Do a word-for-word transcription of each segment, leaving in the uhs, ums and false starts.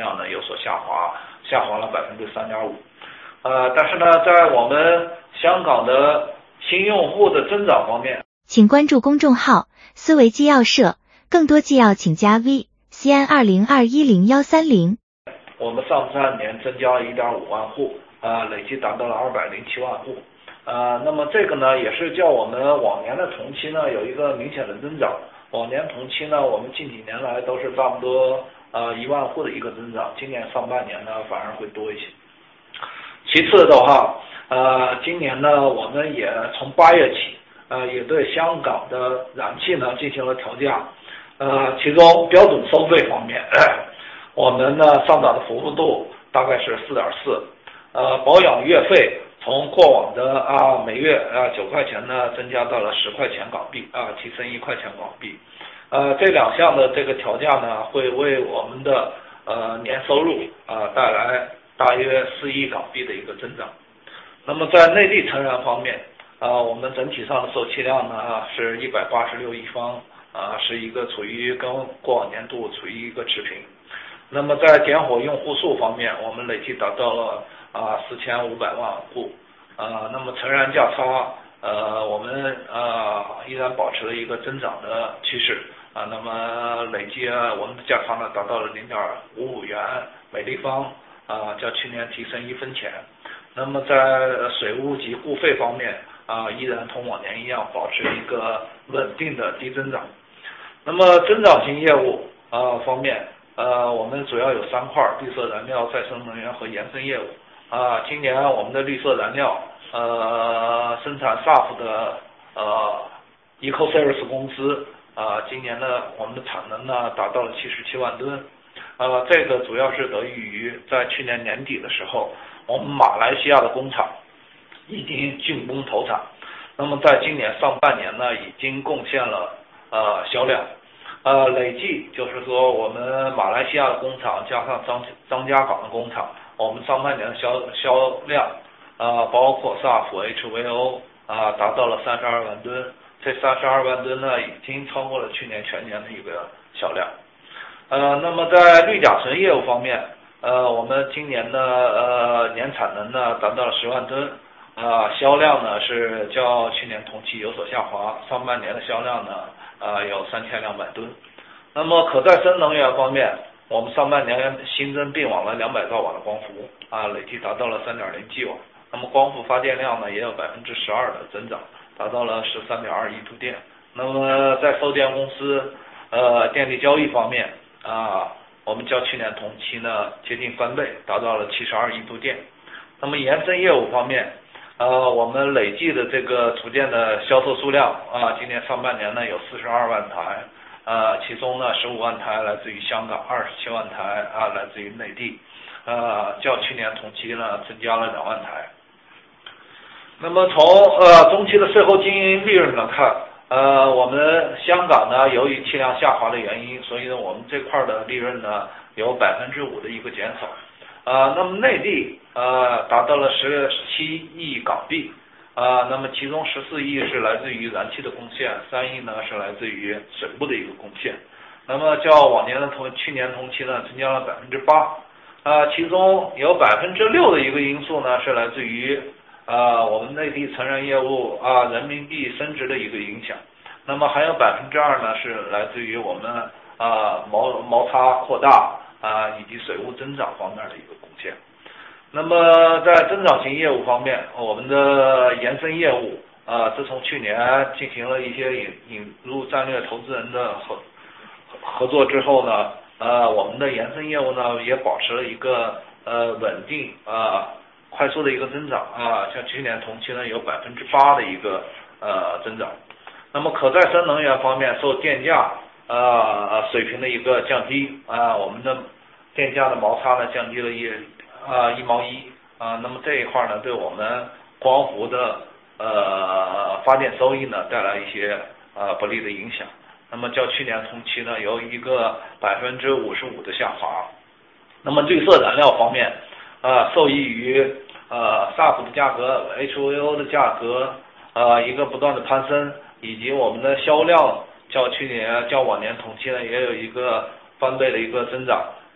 量呢有所下滑，下滑了百分之三点五。呃，但是呢，在我们香港的新用户的增长方面， 请关注公众号思维纪要社，更多纪要请加 V C N 二零二一零幺三零。 我们上半年增加了一点五万户，呃，累计达到了二百零七万户。呃，那么这个呢，也是较我们往年的同期呢有一个明显的增长。往年同期呢，我们近几年来都是差不多呃一万户的一个增长，今年上半年呢反而会多一些。其次的话，呃，今年呢，我们也从八月起，呃，也对香港的燃气呢进行了调价，呃，其中标准收费方面，我们呢上涨的幅度大概是四点四，呃，保养月费。从过往的啊每月啊九块钱呢，增加到了十块钱港币啊，提升一块钱港币。呃，这两项的这个调价呢，会为我们的呃年收入啊带来大约四亿港币的一个增长。那么在内地成燃方面，啊，我们整体上的售气量呢是一百八十六亿方，啊，是一个处于跟过往年度处于一个持平。那么在点火用户数方面，我们累计达到了啊四千五百万户，啊，那么成燃价差，呃，我们呃依然保持了一个增长的趋势，啊，那么累计啊我们的价差呢达到了零点五五元每立方，啊，较去年提升一分钱。那么在水务及护费方面，啊，依然同往年一样保持一个稳定的低增长。那么增长型业务啊方面。呃，我们主要有三块：绿色燃料、再生能源和延伸业务。啊，今年我们的绿色燃料，呃，生产 S A F 的呃 EcoSeries 公司，啊，今年呢我们的产能呢达到了七十七万吨。呃，这个主要是得益于在去年年底的时候，我们马来西亚的工厂已经竣工投产，那么在今年上半年呢，已经贡献了呃销量。呃，累计就是说，我们马来西亚的工厂加上张张家港的工厂，我们上半年的销销量，呃，包括 S A F H V O 啊，达到了三十二万吨。这三十二万吨呢，已经超过了去年全年的一个销量。呃，那么在氯甲醇业务方面，呃，我们今年的呃年产能呢达到了十万吨，啊、呃，销量呢是较去年同期有所下滑，上半年的销量呢。呃，有三千两百吨。那么可再生能源方面，我们上半年新增并网了两百兆瓦的光伏，啊，累计达到了三点零 G 瓦。那么光伏发电量呢，也有百分之十二的增长，达到了十三点二亿度电。那么在售电公司，呃，电力交易方面，啊，我们较去年同期呢接近翻倍，达到了七十二亿度电。那么延伸业务方面。呃，我们累计的这个组件的销售数量啊，今年上半年呢有四十二万台，呃，其中呢十五万台来自于香港，二十七万台啊来自于内地，呃，较去年同期呢增加了两万台。那么从呃中期的税后经营利润来看，呃，我们香港呢由于气量下滑的原因，所以呢我们这块的利润呢有百分之五的一个减少。呃，那么内地呃达到了十七亿港币，啊、呃，那么其中十四亿是来自于燃气的贡献，三亿呢是来自于水务的一个贡献。那么较往年的同去年同期呢增加了百分之八，啊，其中有百分之六的一个因素呢是来自于啊、呃、我们内地成燃业务啊、呃、人民币升值的一个影响。那么还有百分之二呢是来自于我们啊毛毛差扩大。啊，以及水务增长方面的一个贡献。那么在增长型业务方面，我们的延伸业务啊，自从去年进行了一些引引入战略投资人的合合作之后呢，呃，我们的延伸业务呢也保持了一个呃稳定啊快速的一个增长啊，像去年同期呢有百分之八的一个呃增长。那么可再生能源方面，受电价呃水平的一个降低啊，我们的电价的毛差呢降低了一啊一毛一啊，那么这一块呢对我们光伏的呃发电收益呢带来一些呃不利的影响。那么较去年同期呢有一个百分之五十五的下滑。那么绿色燃料方面，呃受益于呃 S A F 的价格、H V O 的价格呃一个不断的攀升，以及我们的销量较去年较往年同期呢也有一个翻倍的一个增长，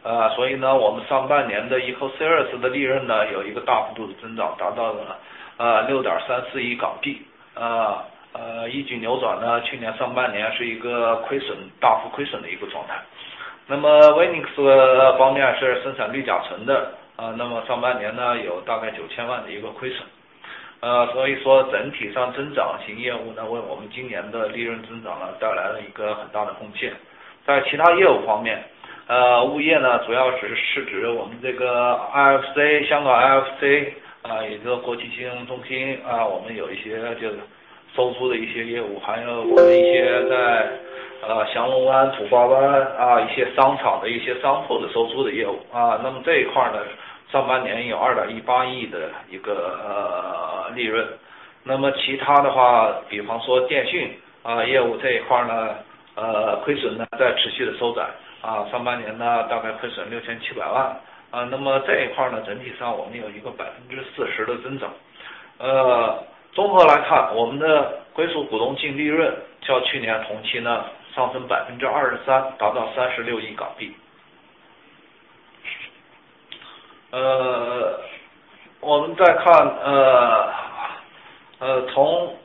呃，所以呢，我们上半年的 EcoSeries 的利润呢有一个大幅度的增长，达到了呃六点三四亿港币，呃呃，一举扭转呢去年上半年是一个亏损大幅亏损的一个状态。那么 Venix 方面是生产氯甲醇的，呃，那么上半年呢有大概九千万的一个亏损，呃，所以说整体上增长型业务呢为我们今年的利润增长呢带来了一个很大的贡献。在其他业务方面，呃，物业呢主要只是是指我们这个 I F C 香港 I F C 啊、呃，也就是国际金融中心啊、呃，我们有一些就是收租的一些业务，还有我们一些在呃祥龙湾、土瓜湾啊一些商场的一些商铺的收租的业务啊。那么这一块呢，上半年有二点一八亿的一个呃利润。那么其他的话，比方说电讯啊业务这一块呢，呃亏损呢在持续的收窄啊，上半年呢大概亏损六千七百万啊。那么这一块呢，整体上我们有一个百分之四十的增长。呃，综合来看，我们的归属股东净利润较去年同期呢上升百分之二十三，达到三十六亿港币。呃，我们再看呃呃从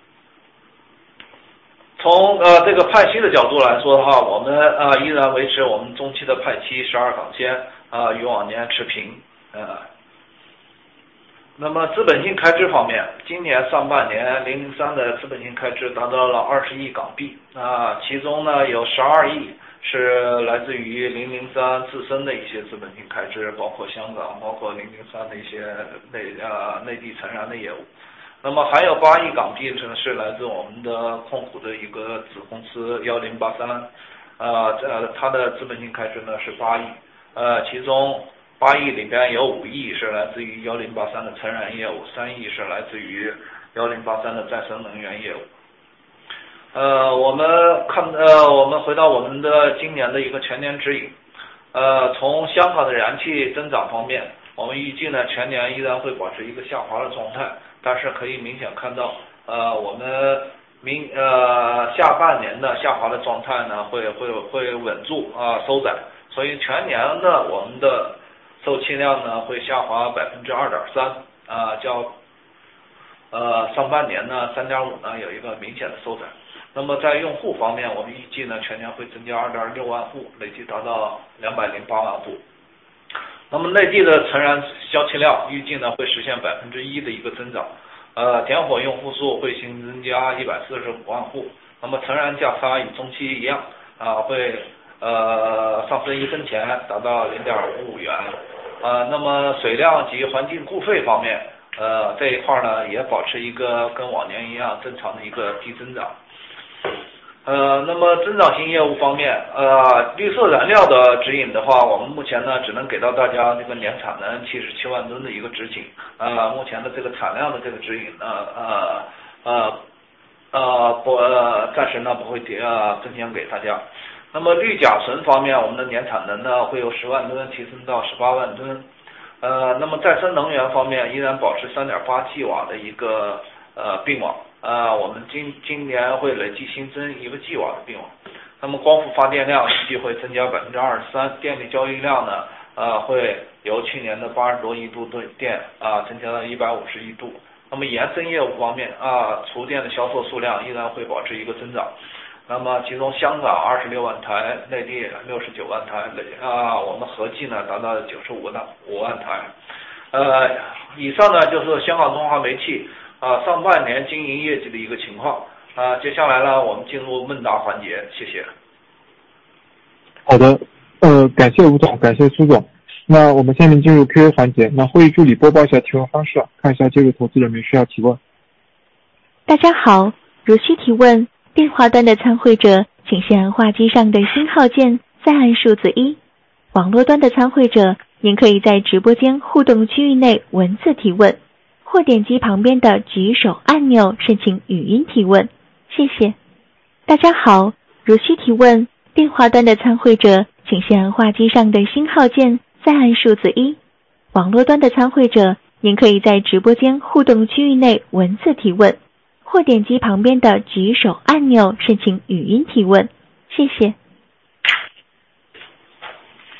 从呃这个派息的角度来说的话，我们呃依然维持我们中期的派息十二港仙啊、呃，与往年持平呃。那么资本性开支方面，今年上半年零零三的资本性开支达到了二十亿港币啊，其中呢有十二亿是来自于零零三自身的一些资本性开支，包括香港，包括零零三的一些内呃内地成然的业务。那么还有八亿港币呢是来自我们的控股的一个子公司一零八三，呃，这它的资本性开支呢是八亿，呃，其中八亿里边有五亿是来自于一零八三的成然业务，三亿是来自于一零八三的再生能源业务。呃，我们看呃，我们回到我们的今年的一个全年指引，呃，从香港的燃气增长方面，我们预计呢全年依然会保持一个下滑的状态，但是可以明显看到，呃，我们明呃下半年的下滑的状态呢会会会稳住啊、呃、收窄，所以全年的我们的售气量呢会下滑百分之二点三啊，较呃上半年呢三点五呢有一个明显的收窄。那么在用户方面，我们预计呢全年会增加二点六万户，累计达到两百零八万户。那么内地的成然销气量预计呢会实现百分之一的一个增长，呃，点火用户数会新增加一百四十五万户。那么成然价差与中期一样啊，会呃上升一分钱，达到零点五五元。呃，那么水量及环境固费方面，呃这一块呢也保持一个跟往年一样正常的一个低增长。呃，那么增长型业务方面，呃，绿色燃料的指引的话，我们目前呢只能给到大家这个年产能七十七万吨的一个指引，呃，目前的这个产量的这个指引呢，呃呃呃不呃暂时呢不会叠呃增强给大家。那么氯甲醇方面，我们的年产能呢会有十万吨提升到十八万吨，呃，那么再生能源方面依然保持三点八 吉瓦的一个呃并网。呃，我们今今年会累计新增一个 吉瓦的并网，那么光伏发电量预计会增加百分之二十三，电力交易量呢，呃，会由去年的八十多亿度电啊、呃、增加到一百五十亿度。那么延伸业务方面啊，厨电的销售数量依然会保持一个增长。那么其中香港二十六万台，内地六十九万台，啊，我们合计呢达到九十五万五万台。呃，以上呢就是香港中华煤气。啊，上半年经营业绩的一个情况啊，接下来呢，我们进入问答环节，谢谢。 好的，呃，感谢吴总，感谢苏总。那我们下面进入 Q A 环节，那会议助理播报一下提问方式，看一下这位投资人们需要提问。 大家好，如需提问，电话端的参会者请先按话机上的星号键，再按数字一。网络端的参会者，您可以在直播间互动区域内文字提问。或点击旁边的举手按钮申请语音提问，谢谢。大家好，如需提问，电话端的参会者请先按话机上的星号键，再按数字一。网络端的参会者，您可以在直播间互动区域内文字提问，或点击旁边的举手按钮申请语音提问，谢谢。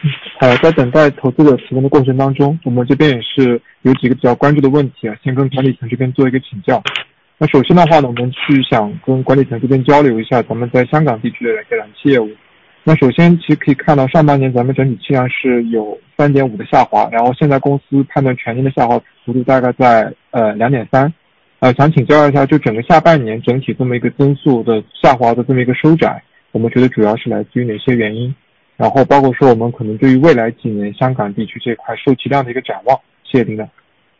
呃，在等待投资者提问的过程当中，我们这边也是有几个比较关注的问题啊，先跟管理层这边做一个请教。那首先的话呢，我们去想跟管理层这边交流一下咱们在香港地区的一个燃气业务。那首先其实可以看到上半年咱们整体气量是有 三点五 的下滑，然后现在公司判断全年的下滑幅度大概在呃 两点三。呃，想请教一下，就整个下半年整体这么一个增速的下滑的这么一个收窄，我们觉得主要是来自于哪些原因？然后包括说我们可能对于未来几年香港地区这块售气量的一个展望。谢谢领导。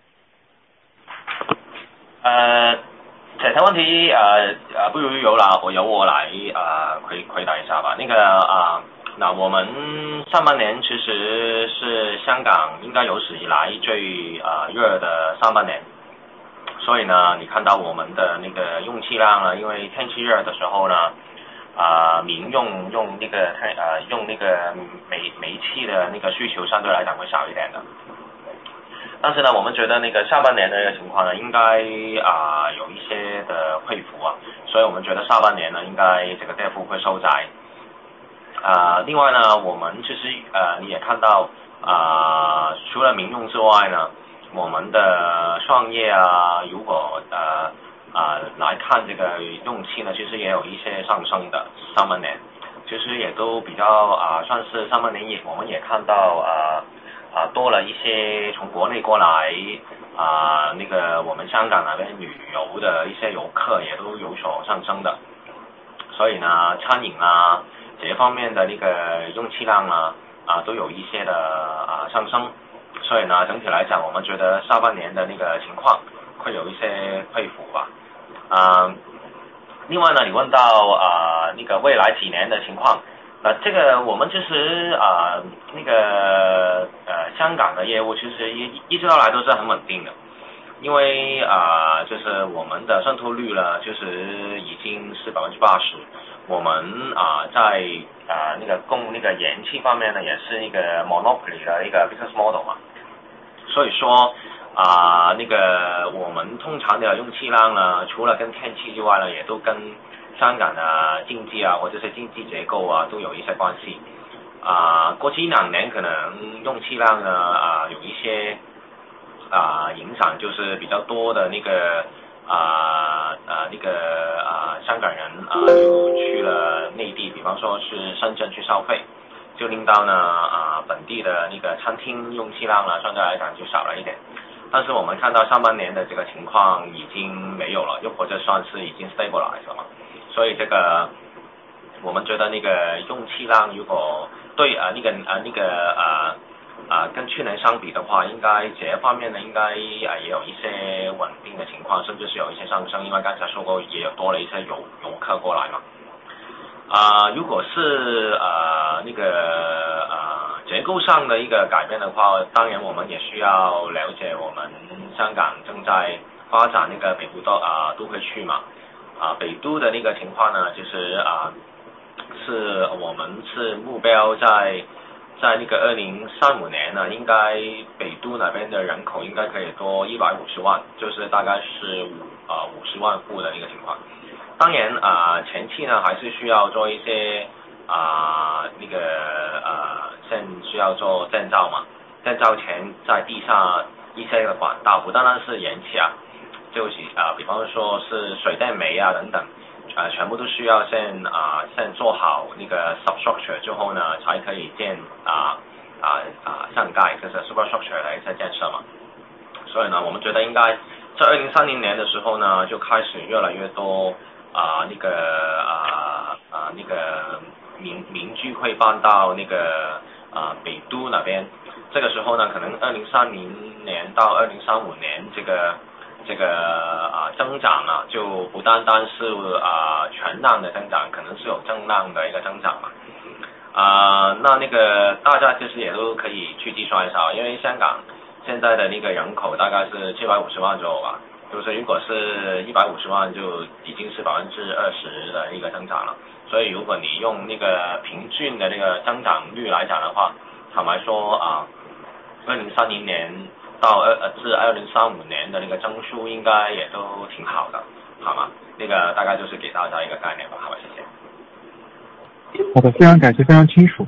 呃，这条问题呃呃，不如由啦，我由我来呃回回答一下吧。那个啊、呃，那我们上半年其实是香港应该有史以来最呃热的上半年，所以呢，你看到我们的那个用气量呢，因为天气热的时候呢。啊、呃，民用用那个呃用那个煤煤气的那个需求相对来讲会少一点的，但是呢，我们觉得那个下半年的一个情况呢，应该啊、呃、有一些的恢复啊，所以我们觉得下半年呢，应该这个跌幅会收窄。啊、呃，另外呢，我们其实呃你也看到啊、呃，除了民用之外呢，我们的创业啊，如果呃。啊、呃，来看这个用气呢，其实也有一些上升的。上半年其实也都比较啊、呃，算是上半年也我们也看到啊啊、呃、多了一些从国内过来啊、呃、那个我们香港那边旅游的一些游客也都有所上升的。所以呢，餐饮啊这些方面的那个用气量啊啊、呃、都有一些的啊、呃、上升。所以呢，整体来讲，我们觉得下半年的那个情况会有一些恢复吧。啊、呃，另外呢，你问到啊、呃、那个未来几年的情况，呃，这个我们其实啊、呃、那个呃香港的业务其实一一直以来都是很稳定的，因为啊、呃、就是我们的渗透率呢，就是已经是百分之八十，我们啊、呃、在啊、呃、那个供那个燃气方面呢，也是一个 monopoly 的一个 business model 嘛，所以说。啊、呃，那个我们通常的用气量呢，除了跟天气之外呢，也都跟香港的经济啊，或者是经济结构啊，都有一些关系。啊、呃，过去一两年可能用气量呢，啊、呃、有一些啊、呃、影响，就是比较多的那个啊啊那个啊、呃、香港人啊、呃、就去了内地，比方说是深圳去消费，就令到呢啊、呃、本地的那个餐厅用气量呢，相对来讲就少了一点。但是我们看到上半年的这个情况已经没有了，又或者算是已经 stabilize 了嘛，所以这个我们觉得那个用气量如果对啊、呃、那个啊、呃、那个啊啊、呃、跟去年相比的话，应该这方面呢应该啊也有一些稳定的情况，甚至是有一些上升，因为刚才说过也有多了一些游游客过来嘛。啊、呃，如果是呃那个呃结构上的一个改变的话，当然我们也需要了解我们香港正在发展那个北都都啊、呃、都会区嘛，啊、呃、北都的那个情况呢，就是啊、呃、是我们是目标在在那个二零三五年呢，应该北都那边的人口应该可以多一百五十万，就是大概是五啊五十万户的那个情况。当然啊、呃，前期呢还是需要做一些啊、呃、那个呃，先需要做建造嘛，建造前在地下一些的管道，不单单是燃气啊，就是啊、呃，比方说是水电煤啊等等，啊、呃，全部都需要先啊、呃、先做好那个 substructure 之后呢，才可以建啊啊啊上盖，就是 superstructure 的一些建设嘛。所以呢，我们觉得应该在二零三零年的时候呢，就开始越来越多。啊、呃，那个啊啊、呃呃、那个民民居会搬到那个啊、呃、北都那边，这个时候呢，可能二零三零年到二零三五年这个这个啊、呃、增长啊，就不单单是啊、呃、全量的增长，可能是有正量的一个增长嘛。啊、呃，那那个大家其实也都可以去计算一下，因为香港现在的那个人口大概是七百五十万左右吧。就是如果是一百五十万，就已经是百分之二十的一个增长了。所以如果你用那个平均的那个增长率来讲的话，坦白说啊，二零三零年到二呃至二零三五年的那个增速应该也都挺好的，好吗？那个大概就是给大家一个概念吧，好吧，谢谢。 好的，非常感谢，非常清楚。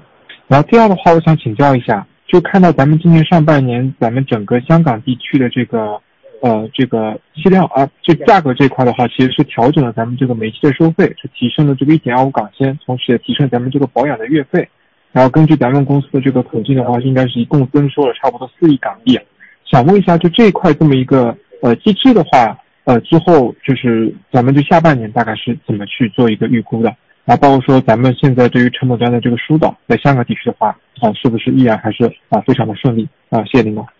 然后第二的话，我想请教一下，就看到咱们今年上半年咱们整个香港地区的这个呃这个气量啊，这价格这块的话，其实是调整了咱们这个煤气的收费，是提升了这个 一点二五港仙，同时也提升咱们这个保养的月费。然后根据咱们公司的这个统计的话，应该是一共增收了差不多四亿港币。想问一下，就这一块这么一个呃机制的话，呃之后就是咱们对下半年大概是怎么去做一个预估的？然后包括说咱们现在对于成本端的这个疏导，在香港地区的话，啊、呃、是不是依然还是啊、呃、非常的顺利啊、呃？谢谢领导。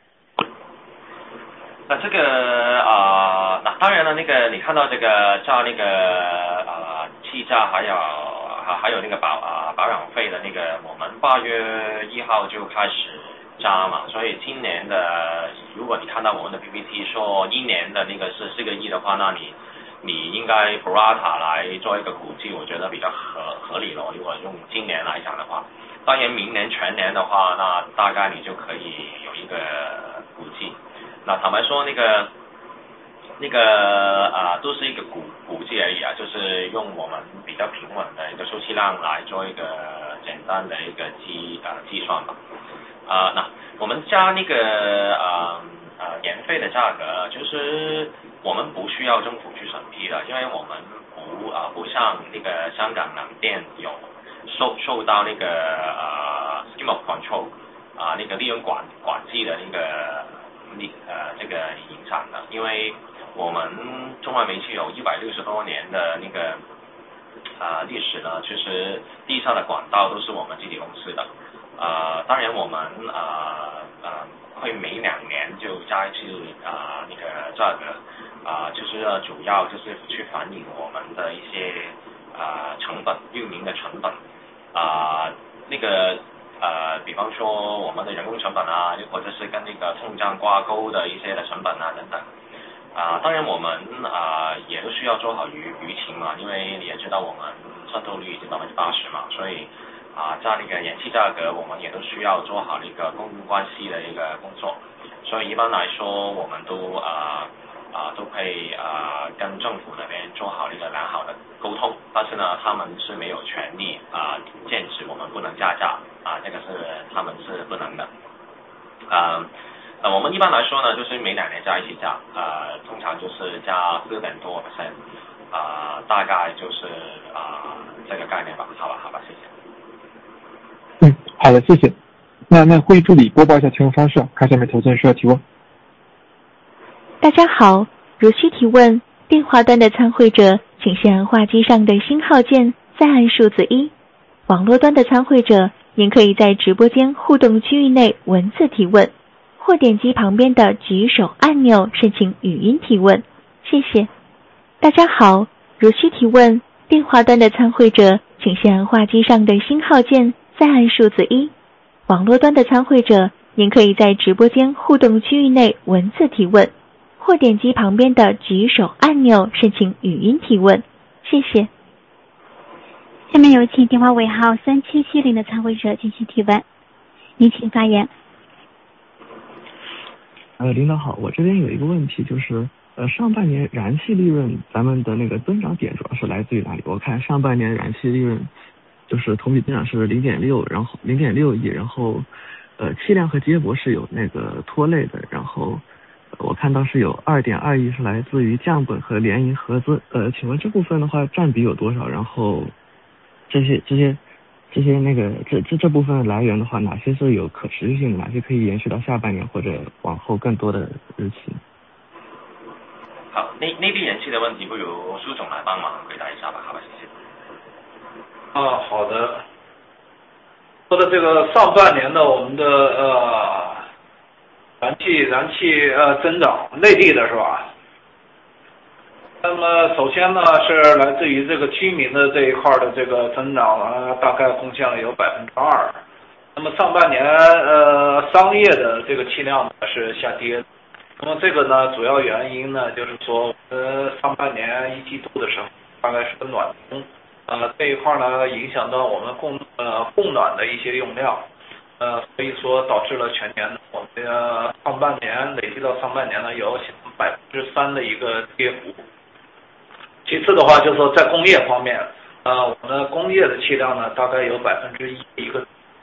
那这个啊，那、呃、当然了，那个你看到这个照那个呃气价还有还还有那个保啊、呃、保养费的那个，我们八月一号就开始加嘛，所以今年的如果你看到我们的 P P T 说一年的那个是四个亿的话，那你你应该 pro rata 来做一个估计，我觉得比较合合理咯。如果用今年来讲的话，当然明年全年的话，那大概你就可以有一个估计。那坦白说，那个那个啊、呃，都是一个估估计而已啊，就是用我们比较平稳的一个收气量来做一个简单的一个计啊、呃、计算吧。啊、呃，那我们加那个呃呃年费的价格，就是我们不需要政府去审批的，因为我们不啊、呃、不像那个香港冷电有受受到那个呃 scheme of control 啊、呃、那个利润管管制的那个力呃这个影响的，因为我们中华煤气有一百六十多年的那个啊、呃、历史呢，其实地上的管道都是我们自己公司的。呃，当然我们呃呃会每两年就加一次啊、呃、那个价格啊、呃，就是主要就是去反映我们的一些啊、呃、成本运营的成本啊、呃、那个呃比方说我们的人工成本啊，或者是跟那个通胀挂钩的一些的成本啊等等啊、呃，当然我们啊、呃、也都需要做好舆舆情嘛，因为你也知道我们渗透率已经百分之八十嘛，所以。啊，在那个燃气价格，我们也都需要做好那个公共关系的一个工作，所以一般来说，我们都啊啊都会啊跟政府那边做好一个良好的沟通，但是呢，他们是没有权利啊禁止我们不能加价啊，这个是他们是不能的。啊，呃，我们一般来说呢，就是每两年加一次价，啊，通常就是加四点多 percent， 啊，大概就是啊这个概念吧，好吧，好吧，谢谢。 嗯，好的，谢谢。那那会议助理播报一下提问方式，看下面投资人需要提问。 大家好，如需提问，电话端的参会者请先按话机上的星号键，再按数字一。网络端的参会者，您可以在直播间互动区域内文字提问，或点击旁边的举手按钮申请语音提问。谢谢。大家好，如需提问，电话端的参会者请先按话机上的星号键，再按数字一。网络端的参会者，您可以在直播间互动区域内文字提问，或点击旁边的举手按钮申请语音提问。谢谢。 下面有请电话尾号三七七零的参会者进行提问，您请发言。 呃，领导好，我这边有一个问题，就是呃上半年燃气利润咱们的那个增长点主要是来自于哪里？我看上半年燃气利润就是同比增长是零点六，然后零点六亿，然后呃气量和接驳是有那个拖累的，然后、呃、我看到是有二点二亿是来自于降本和联营合资，呃，请问这部分的话占比有多少？然后这些这些这些那个这这这部分来源的话，哪些是有可持续性的，哪些可以延续到下半年或者往后更多的日期？ 好，内内地燃气的问题，不如苏总来帮忙回答一下吧，好吧，谢谢。 啊，好的。说的这个上半年的我们的呃燃气燃气呃增长，内地的是吧？那么首先呢是来自于这个居民的这一块的这个增长啊，大概贡献了有百分之二。那么上半年呃商业的这个气量呢是下跌。那么这个呢主要原因呢就是说呃上半年一季度的时候大概是个暖冬。呃，这一块呢，影响到我们供呃供暖的一些用量，呃，所以说导致了全年我们的上半年累计到上半年呢有百分之三的一个跌幅。其次的话，就是说在工业方面，呃，我们的工业的气量呢大概有百分之一一个，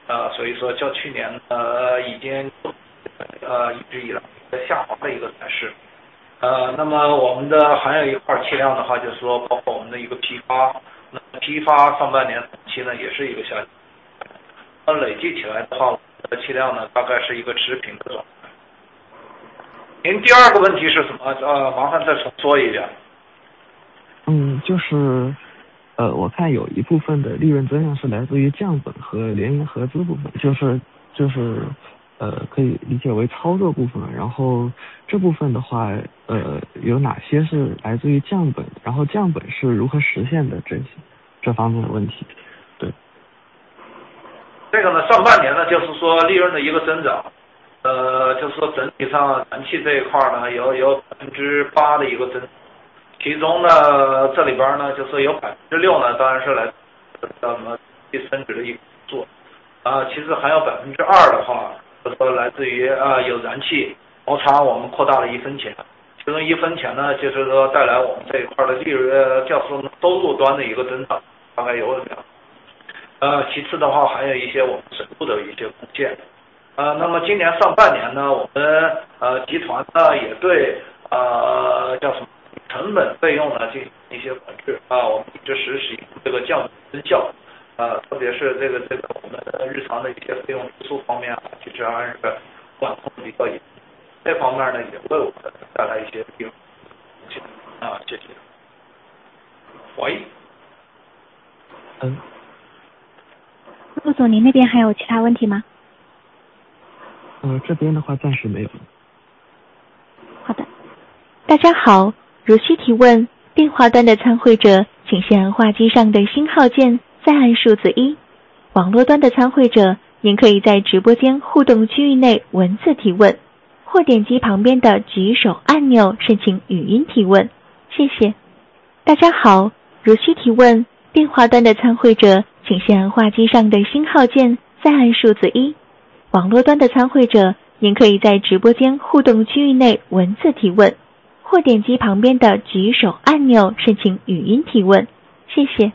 呃，所以说较去年呃已经呃一直以来下滑的一个态势。呃，那么我们的还有一块气量的话，就是说包括我们的一个批发，那批发上半年同期呢也是一个下降，那累计起来的话，我们的气量呢大概是一个持平的状态。您第二个问题是什么？呃，麻烦再重说一下。 嗯，就是呃，我看有一部分的利润增量是来自于降本和联营合资部分，就是就是呃，可以理解为操作部分。然后这部分的话，呃，有哪些是来自于降本？然后降本是如何实现的？这些这方面的问题。对。 这个呢，上半年呢，就是说利润的一个增长，呃，就是说整体上燃气这一块呢，有有百分之八的一个增长。其中呢，这里边呢，就是有百分之六呢，当然是来自什么第升值的一个做，啊、呃，其实还有百分之二的话，就是说来自于啊、呃、有燃气摩擦，我们扩大了一分钱，其中一分钱呢，就是说带来我们这一块的利润，呃，叫做收入端的一个增长，大概有两，呃，其次的话还有一些我们水务的一些贡献，呃，那么今年上半年呢，我们呃集团呢也对呃叫什么？成本费用呢进行一些管制啊，我们一直实施这个降本增效啊，特别是这个这个我们日常的一些费用支出方面啊，其实还是管控比较严，这方面呢也为我们带来一些利润啊，谢谢。喂， 嗯， 陆总，您那边还有其他问题吗？ 呃，这边的话暂时没有。 好的。 大家好。如需提问，电话端的参会者请先按话机上的星号键，再按数字一。网络端的参会者，您可以在直播间互动区域内文字提问，或点击旁边的举手按钮申请语音提问。谢谢。大家好，如需提问，电话端的参会者请先按话机上的星号键，再按数字一。网络端的参会者，您可以在直播间互动区域内文字提问，或点击旁边的举手按钮申请语音提问，谢谢。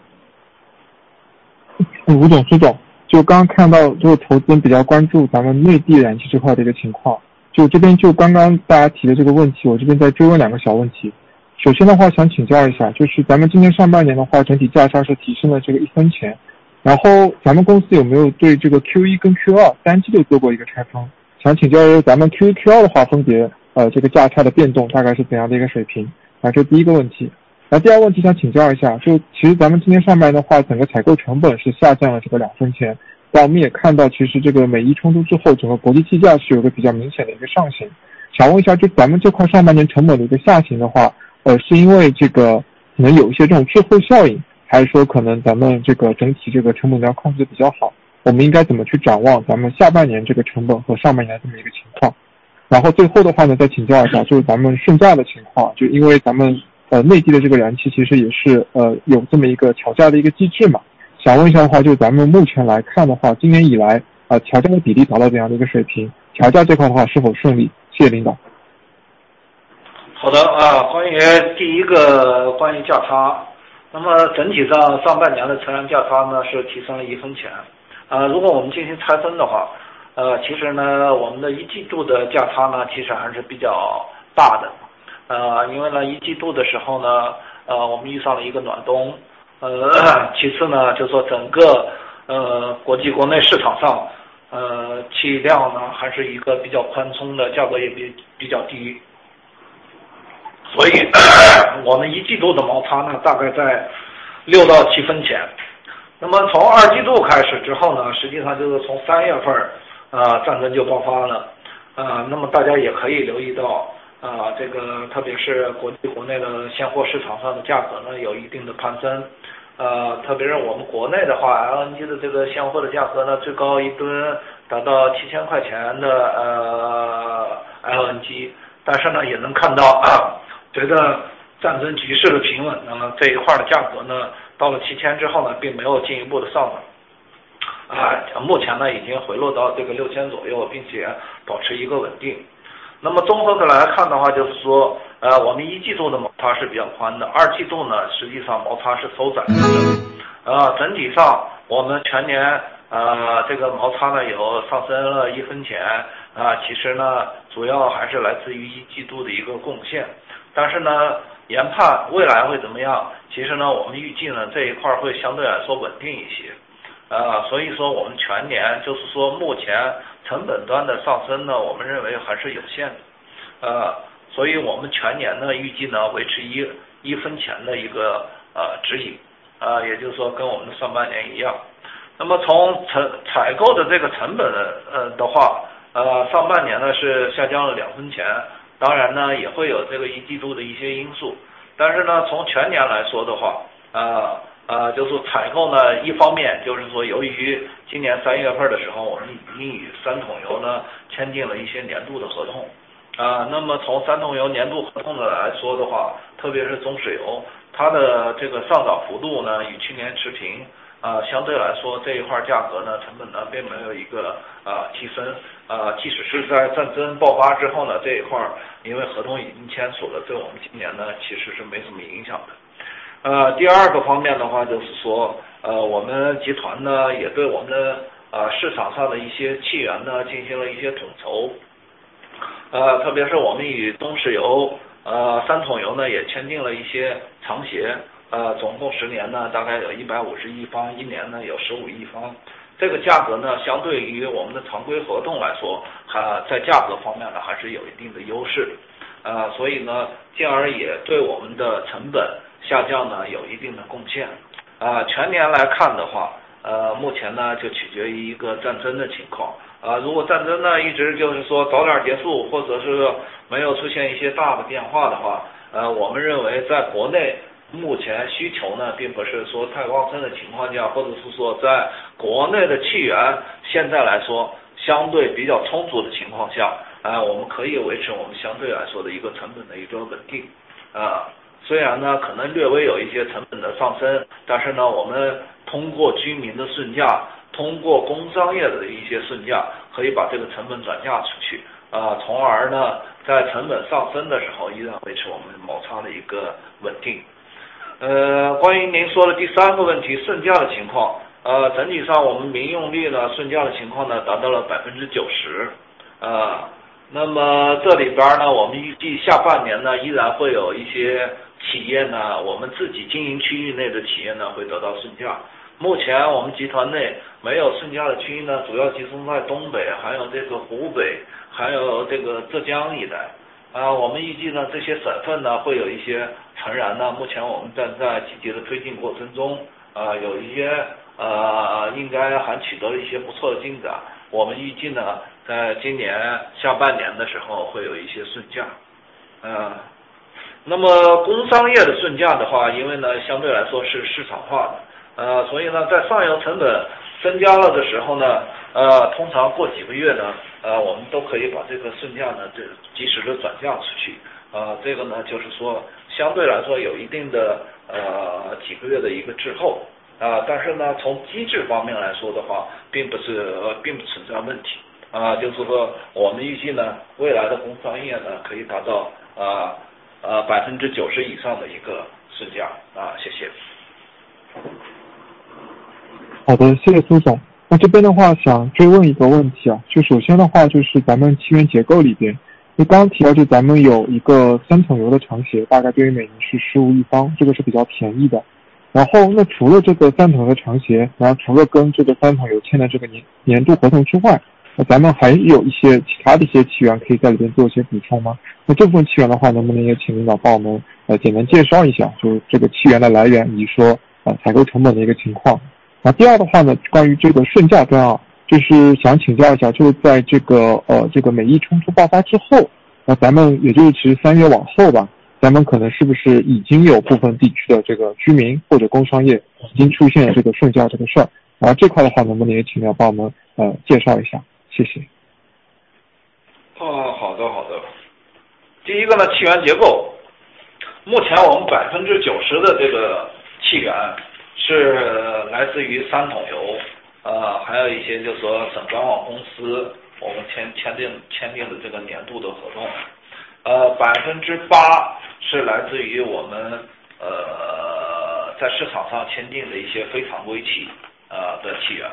吴总、苏总，就刚刚看到这个投资人比较关注咱们内地燃气这块的一个情况，就这边就刚刚大家提的这个问题，我这边再追问两个小问题。首先的话，想请教一下，就是咱们今年上半年的话，整体价差是提升了这个一分钱，然后咱们公司有没有对这个 Q 一 跟 Q 二 单季度做过一个拆分？想请教咱们 Q 一 Q 二 的话，分别呃，这个价差的变动大概是怎样的一个水平？啊，这是第一个问题。那第二个问题想请教一下，就其实咱们今年上半年的话，整个采购成本是下降了这个两分钱，但我们也看到，其实这个美伊冲突之后，整个国际气价是有个比较明显的一个上行。想问一下，就咱们这块上半年成本的一个下行的话，呃，是因为这个可能有一些这种滞后效应，还是说可能咱们这个整体这个成本量控制的比较好？我们应该怎么去展望咱们下半年这个成本和上半年这么一个情况？然后最后的话呢，再请教一下，就是咱们顺价的情况，就因为咱们呃内地的这个燃气其实也是呃有这么一个调价的一个机制嘛，想问一下的话，就咱们目前来看的话，今年以来呃调价的比例达到怎样的一个水平？调价这块的话是否顺利？谢谢领导。 好的啊，关于第一个关于价差，那么整体上上半年的成燃价差呢是提升了一分钱，啊，如果我们进行拆分的话。呃，其实呢，我们的一季度的价差呢，其实还是比较大的。呃，因为呢，一季度的时候呢，呃，我们遇上了一个暖冬。呃，其次呢，就是说整个呃国际国内市场上，呃，气量呢还是一个比较宽松的，价格也比比较低。所以我们一季度的毛差呢，大概在六到七分钱。那么从二季度开始之后呢，实际上就是从三月份。啊，战争就爆发了，啊，那么大家也可以留意到，啊，这个特别是国际国内的现货市场上的价格呢有一定的攀升，呃，特别是我们国内的话 ，L N G 的这个现货的价格呢，最高一吨达到七千块钱的呃 L N G， 但是呢也能看到，啊、随着战争局势的平稳，那么这一块的价格呢到了七千之后呢，并没有进一步的上涨。啊，目前呢已经回落到这个六千左右，并且保持一个稳定。那么综合的来看的话，就是说，呃，我们一季度的毛差是比较宽的，二季度呢实际上毛差是收窄的。呃，整体上我们全年呃，这个毛差呢有上升了一分钱啊，其实呢主要还是来自于一季度的一个贡献，但是呢研判未来会怎么样？其实呢我们预计呢这一块会相对来说稳定一些，呃，所以说我们全年就是说目前成本端的上升呢，我们认为还是有限的，呃，所以我们全年呢预计呢维持一一分钱的一个呃指引，呃，也就是说跟我们的上半年一样。那么从成采购的这个成本呃的话，呃上半年呢是下降了两分钱，当然呢也会有这个一季度的一些因素，但是呢从全年来说的话，呃呃就是采购呢一方面就是说由于今年三月份的时候我们已经与三桶油呢签订了一些年度的合同，啊、呃，那么从三桶油年度合同的来说的话，特别是中石油，它的这个上涨幅度呢与去年持平。啊、呃，相对来说这一块价格呢，成本呢并没有一个啊、呃、提升，啊、呃，即使是在战争爆发之后呢，这一块因为合同已经签署了，对我们今年呢其实是没什么影响的。呃，第二个方面的话就是说，呃，我们集团呢也对我们的呃市场上的一些气源呢进行了一些统筹，呃，特别是我们与中石油、呃三桶油呢也签订了一些长协。呃，总共十年呢，大概有一百五十亿方，一年呢有十五亿方。这个价格呢，相对于我们的常规合同来说，还在价格方面呢还是有一定的优势。呃，所以呢，进而也对我们的成本下降呢有一定的贡献。啊、呃，全年来看的话，呃，目前呢就取决于一个战争的情况。啊、呃，如果战争呢一直就是说早点结束，或者是没有出现一些大的变化的话，呃，我们认为在国内。目前需求呢，并不是说太旺盛的情况下，或者是说在国内的气源现在来说相对比较充足的情况下，啊、呃，我们可以维持我们相对来说的一个成本的一个稳定。啊、呃，虽然呢可能略微有一些成本的上升，但是呢，我们通过居民的顺价，通过工商业的一些顺价，可以把这个成本转嫁出去，啊、呃，从而呢在成本上升的时候，依然维持我们毛差的一个稳定。呃，关于您说的第三个问题，顺价的情况，呃，整体上我们民用率呢，顺价的情况呢，达到了百分之九十，呃，那么这里边呢，我们预计下半年呢，依然会有一些企业呢，我们自己经营区域内的企业呢，会得到顺价。目前我们集团内没有顺价的区域呢，主要集中在东北，还有这个湖北，还有这个浙江一带。啊、呃，我们预计呢，这些省份呢会有一些诚然呢，目前我们正在积极的推进过程中，啊、呃，有一些呃应该还取得了一些不错的进展。我们预计呢，在今年下半年的时候会有一些顺价，呃，那么工商业的顺价的话，因为呢相对来说是市场化的，呃，所以呢在上游成本增加了的时候呢，呃，通常过几个月呢。呃，我们都可以把这个顺价呢，这及时的转嫁出去。呃，这个呢，就是说相对来说有一定的呃几个月的一个滞后。啊、呃，但是呢，从机制方面来说的话，并不是、呃、并不存在问题。啊、呃，就是说我们预计呢，未来的工商业呢，可以达到啊呃百分之九十以上的一个顺价。啊、呃，谢谢。 好的，谢谢苏总。那这边的话，想追问一个问题啊，就首先的话，就是咱们契约结构里边，就刚刚提到，就咱们有一个三桶油的长协，大概对于每年是十五亿方，这个是比较便宜的。然后，那除了这个三桶油的长协，然后除了跟这个三桶油签的这个年年度合同之外，那咱们还有一些其他的一些契约可以在里边做一些补充吗？那这部分契约的话，能不能也请领导帮我们呃简单介绍一下，就是这个契约的来源以及说呃采购成本的一个情况？那第二的话呢，关于这个顺价端啊，就是想请教一下，就是在这个呃这个美伊冲突爆发之后，那咱们也就是其实三月往后吧，咱们可能是不是已经有部分地区的这个居民或者工商业已经出现了这个顺价这个事儿？然后这块的话，能不能也请领导帮我们呃介绍一下？谢谢。 哦，好的好的。第一个呢，气源结构，目前我们百分之九十的这个气源是来自于三桶油，呃，还有一些就是说省管网公司我们签签订签订的这个年度的合同，呃，百分之八是来自于我们呃在市场上签订的一些非常规气呃的气源，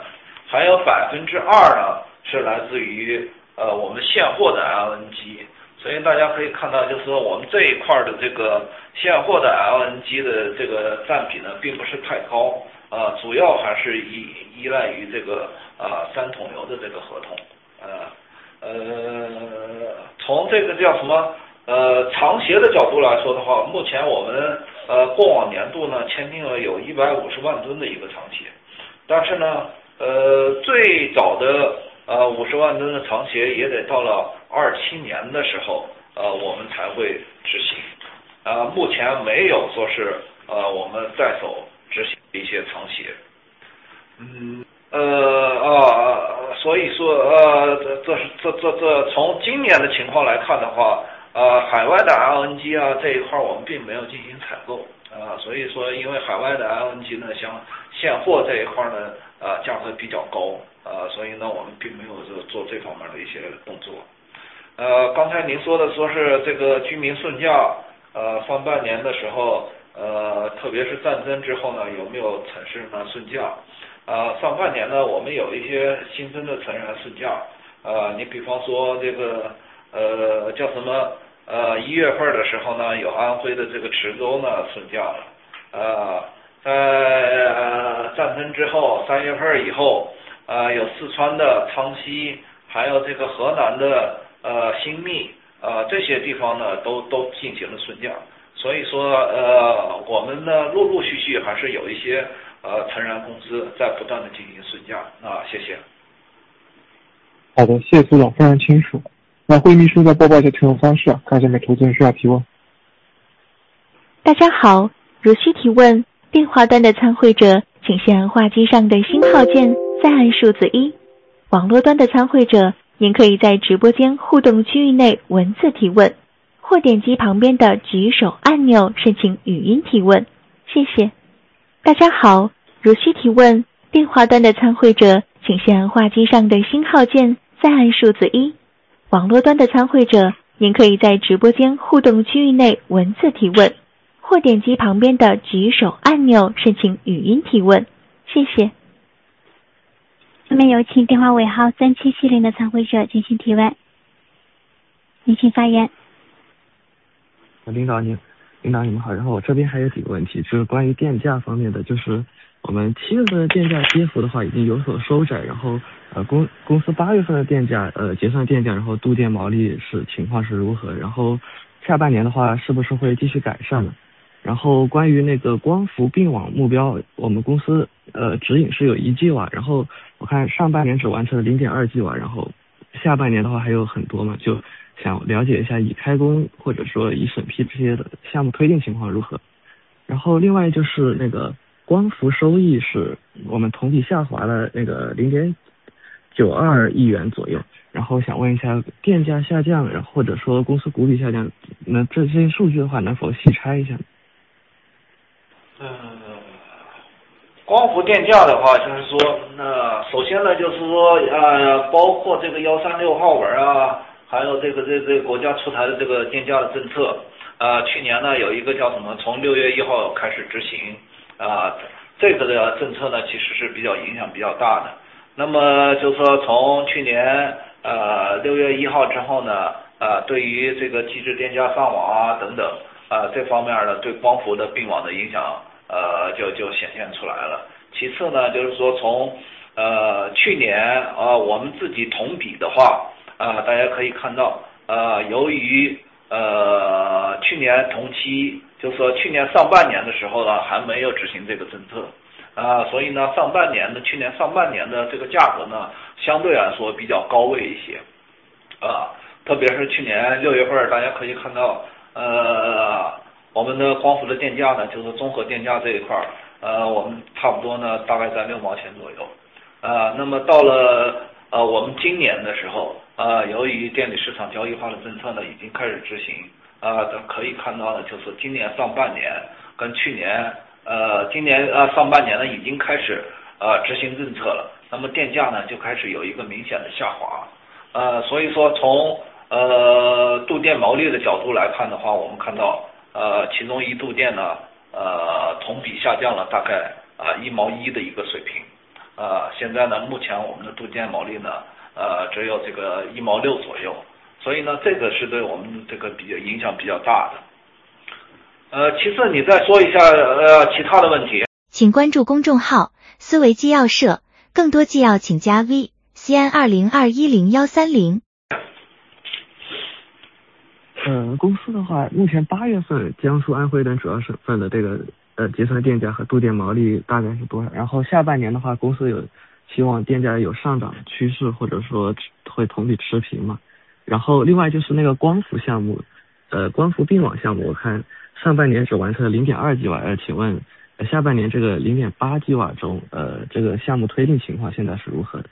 还有百分之二呢是来自于呃我们现货的 L N G。所以大家可以看到，就是说我们这一块的这个现货的 L N G 的这个占比呢，并不是太高，呃，主要还是依依赖于这个啊、呃、三桶油的这个合同，呃呃，从这个叫什么呃长协的角度来说的话，目前我们呃过往年度呢签订了有一百五十万吨的一个长协，但是呢呃最早的呃五十万吨的长协也得到了二七年的时候，呃，我们才会执行。呃，目前没有说是呃我们在手执行一些长协。嗯，呃啊，所以说呃，这这是这这这从今年的情况来看的话，呃，海外的 L N G 啊这一块我们并没有进行采购啊、呃，所以说因为海外的 L N G 呢，像现货这一块呢，呃，价格比较高，呃，所以呢我们并没有做做这方面的一些动作。呃，刚才您说的说是这个居民顺价，呃，上半年的时候，呃，特别是战争之后呢，有没有城市呢顺价？呃，上半年呢，我们有一些新增的城市顺价，呃，你比方说这个，呃，叫什么？呃，一月份的时候呢，有安徽的这个池州呢顺价了，呃，在、呃、战争之后，三月份以后，呃，有四川的昌西，还有这个河南的。呃，新密呃这些地方呢，都都进行了顺价，所以说呃，我们呢陆陆续续还是有一些呃城燃公司在不断的进行顺价啊，谢谢。 好的，谢谢组长，非常清楚。那会议秘书再播报一下提问方式啊，看一下有没有投资人需要提问。 大家好，如需提问，电话端的参会者请先按话机上的星号键，再按数字一；网络端的参会者您可以在直播间互动区域内文字提问，或点击旁边的举手按钮申请语音提问。谢谢。大家好，如需提问，电话端的参会者请先按话机上的星号键，再按数字一；网络端的参会者您可以在直播间互动区域内文字提问，或点击旁边的举手按钮申请语音提问。谢谢。 下面有请电话尾号三七七零的参会者进行提问，您请发言。 领导您，领导你们好。然后我这边还有几个问题，就是关于电价方面的，就是我们七月份的电价跌幅的话已经有所收窄，然后呃公公司八月份的电价呃结算电价，然后度电毛利是情况是如何？然后下半年的话是不是会继续改善呢？然后关于那个光伏并网目标，我们公司呃指引是有一 G 瓦，然后我看上半年只完成了 零点二 G 瓦，然后下半年的话还有很多嘛，就想了解一下已开工或者说已审批这些的项目推进情况如何。然后另外就是那个光伏收益是我们同比下滑了那个 零点九二亿元左右，然后想问一下电价下降，然后或者说公司股比下降，那这些数据的话能否细拆一下？ 嗯，光伏电价的话，就是说，那首先呢，就是说，呃，包括这个幺三六号文啊，还有这个这这个国家出台的这个电价的政策，呃，去年呢有一个叫什么，从六月一号开始执行，啊、呃，这个的政策呢其实是比较影响比较大的。那么就是说，从去年呃六月一号之后呢，呃，对于这个机制电价上网啊等等，啊、呃，这方面呢对光伏的并网的影响。呃，就就显现出来了。其次呢，就是说从呃去年啊、呃，我们自己同比的话，啊、呃，大家可以看到，呃，由于呃去年同期，就是说去年上半年的时候呢，还没有执行这个政策，啊、呃，所以呢，上半年的去年上半年的这个价格呢，相对来说比较高位一些，啊、呃，特别是去年六月份，大家可以看到，呃。我们的光伏的电价呢，就是综合电价这一块儿，呃，我们差不多呢，大概在六毛钱左右，呃，那么到了呃我们今年的时候，呃，由于电力市场交易化的政策呢已经开始执行，啊、呃，可以看到呢，就是今年上半年跟去年，呃，今年呃上半年呢已经开始呃执行政策了，那么电价呢就开始有一个明显的下滑，呃，所以说从呃度电毛利的角度来看的话，我们看到。呃，其中一度电呢，呃，同比下降了大概啊、呃、一毛一的一个水平， 呃，现在呢，目前我们的度电毛利呢，呃，只有这个一毛六左右，所以呢，这个是对我们这个比较影响比较大的。呃，其次你再说一下呃其他的问题。 请关注公众号思维纪要社，更多纪要请加 V C N 二零二一零幺三零。 呃，公司的话，目前八月份江苏、安徽等主要省份的这个呃结算电价和度电毛利大概是多少？然后下半年的话，公司有希望电价有上涨趋势，或者说会同比持平嘛？然后另外就是那个光伏项目，呃，光伏并网项目，我看上半年只完成了零点二吉瓦，呃，请问呃下半年这个零点八吉瓦中，呃，这个项目推进情况现在是如何的？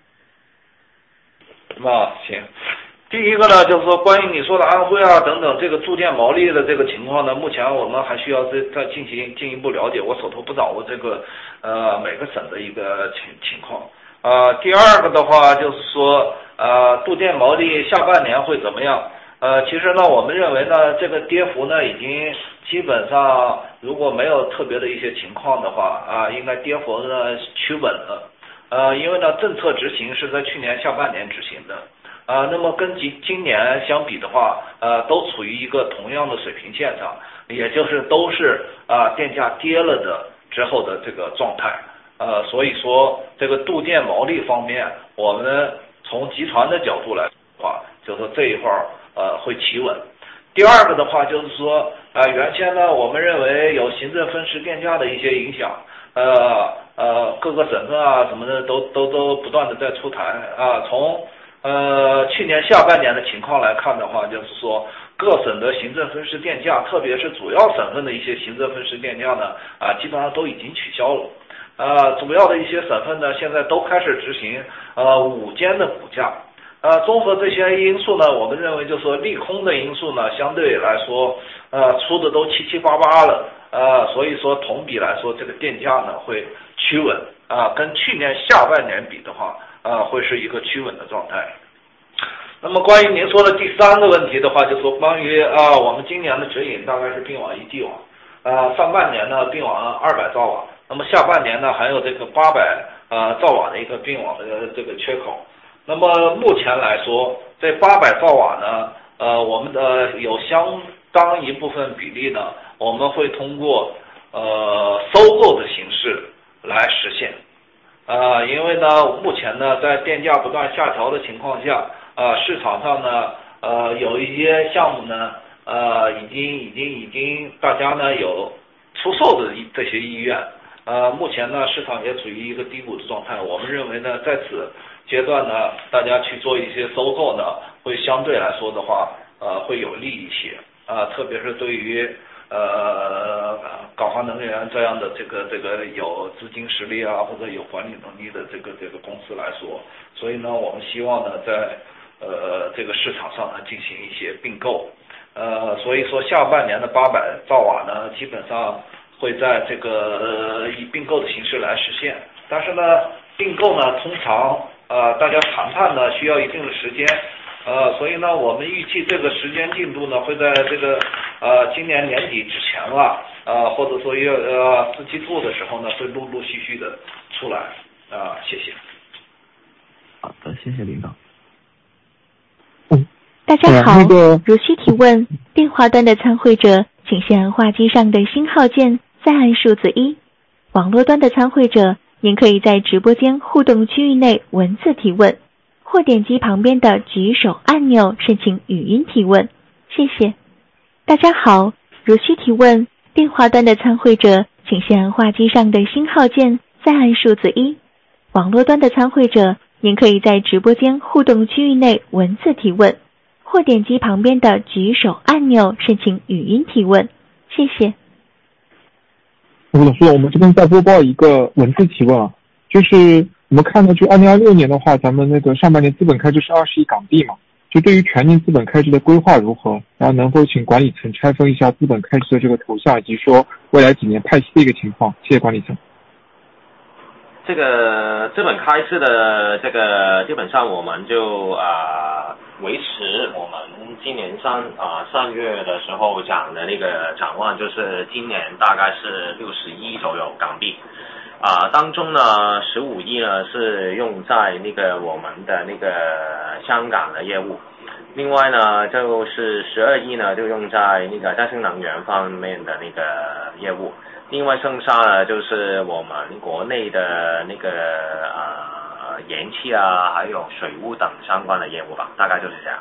啊，行。第一个呢，就是说关于你说的安徽啊等等这个度电毛利的这个情况呢，目前我们还需要再再进行进一步了解，我手头不掌握这个呃每个省的一个情情况。呃，第二个的话就是说呃度电毛利下半年会怎么样？呃，其实呢，我们认为呢，这个跌幅呢已经基本上如果没有特别的一些情况的话啊，应该跌幅呢趋稳了。呃，因为呢政策执行是在去年下半年执行的。啊、呃，那么跟今今年相比的话，呃，都处于一个同样的水平线上，也就是都是啊、呃、电价跌了的之后的这个状态，呃，所以说这个度电毛利方面，我们从集团的角度来说的话，就是说这一块儿呃会企稳。第二个的话就是说，啊、呃，原先呢我们认为有行政分时电价的一些影响，呃呃各个省份啊什么的都都都不断的在出台啊、呃，从呃，去年下半年的情况来看的话，就是说各省的行政分时电价，特别是主要省份的一些行政分时电价呢，啊，基本上都已经取消了。呃，主要的一些省份呢，现在都开始执行呃午间的补价。呃，综合这些因素呢，我们认为就是说利空的因素呢，相对来说，呃，出的都七七八八了。呃，所以说同比来说，这个电价呢会趋稳啊、呃，跟去年下半年比的话。啊，会是一个趋稳的状态。那么关于您说的第三个问题的话，就是说关于啊，我们今年的指引大概是并网一 G 瓦，啊，上半年呢并网二百兆瓦，那么下半年呢还有这个八百呃兆瓦的一个并网的这个缺口。那么目前来说，这八百兆瓦呢，呃，我们的有相当一部分比例呢，我们会通过呃收购的形式来实现。呃，因为呢，目前呢，在电价不断下调的情况下，呃，市场上呢，呃，有一些项目呢，呃，已经已经已经大家呢有出售的这些意愿，呃，目前呢，市场也处于一个低谷的状态。我们认为呢，在此阶段呢，大家去做一些收购呢，会相对来说的话，呃，会有利一些，啊、呃，特别是对于。呃，港华能源这样的这个这个有资金实力啊，或者有管理能力的这个这个公司来说，所以呢，我们希望呢，在呃这个市场上呢进行一些并购，呃，所以说下半年的八百兆瓦呢，基本上会在这个、呃、以并购的形式来实现，但是呢，并购呢通常呃大家谈判呢需要一定的时间。呃，所以呢，我们预计这个时间进度呢，会在这个呃今年年底之前了，呃，或者说要呃四季度的时候呢，会陆陆续续的出来啊、呃，谢谢。 好的，谢谢领导。 嗯， 大家好， 呃那个、 如需提问，电话端的参会者，请先按话机上的星号键，再按数字一；网络端的参会者，您可以在直播间互动区域内文字提问。或点击旁边的举手按钮申请语音提问，谢谢。大家好，如需提问，电话端的参会者请先按话机上的星号键，再按数字一；网络端的参会者，您可以在直播间互动区域内文字提问，或点击旁边的举手按钮申请语音提问，谢谢。 吴老师，我们这边再播报一个文字提问啊，就是我们看到就二零二六年的话，咱们那个上半年资本开支是二十亿港币嘛，就对于全年资本开支的规划如何？然后能否请管理层拆分一下资本开支的这个投向，以及说未来几年派息的一个情况？谢谢管理层。 这个资本开支的这个基本上我们就啊、呃、维持我们今年上啊、呃、上月的时候讲的那个展望，就是今年大概是六十亿左右港币。 啊，当中呢十五亿呢是用在那个我们的那个香港的业务，另外呢就是十二亿呢就用在那个再生能源方面的那个业务，另外剩下呢就是我们国内的那个呃燃气啊还有水务等相关的业务吧，大概就是这样。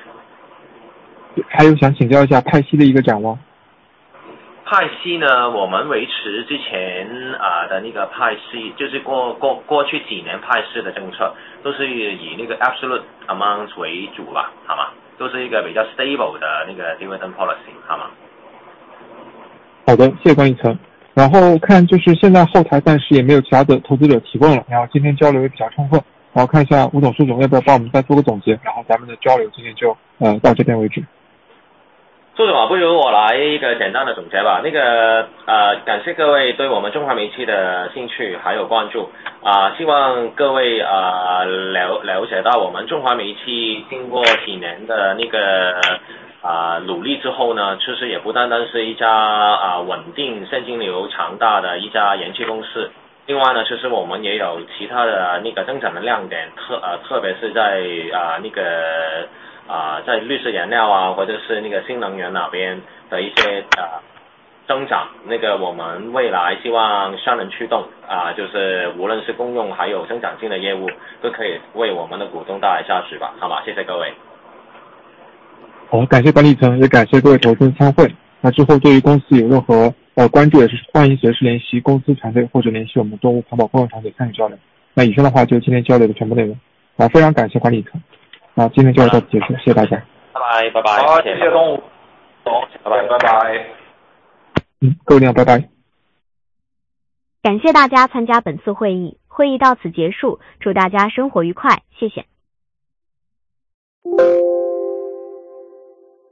还有想请教一下派息的一个展望。 派息呢，我们维持之前啊、呃、的那个派息，就是过过过去几年派息的政策，都是以那个 absolute amount 为主吧，好吗？都是一个比较 stable 的那个 dividend policy， 好吗？ 好的，谢谢管理层。然后看就是现在后台暂时也没有其他的投资者提问了，然后今天交流也比较充分，然后看一下吴董事总要不要帮我们再做个总结，然后咱们的交流今天就呃到这边为止。 周总啊，不如我来一个简单的总结吧。那个呃，感谢各位对我们中华煤气的兴趣还有关注啊、呃，希望各位呃了了解到我们中华煤气经过几年的那个啊、呃、努力之后呢，其实也不单单是一家啊、呃、稳定现金流强大的一家燃气公司。另外呢，其实我们也有其他的那个增长的亮点，特呃特别是在啊、呃、那个。啊、呃，在绿色燃料啊，或者是那个新能源那边的一些呃增长，那个我们未来希望三轮驱动啊、呃，就是无论是公用还有增长性的业务，都可以为我们的股东带来价值吧，好吧？谢谢各位。 好，感谢管理层，也感谢各位投资人参会。那之后对于公司有任何呃关注，也是欢迎随时联系公司团队或者联系我们东吴环保共同团队参与交流。那以上的话就是今天交流的全部内容。啊，非常感谢管理层。那今天就到此结束，谢谢大家。 拜拜，拜拜。 好，谢谢东吴总，拜拜，拜拜。 嗯，各位领导，拜拜。 感谢大家参加本次会议，会议到此结束，祝大家生活愉快，谢谢。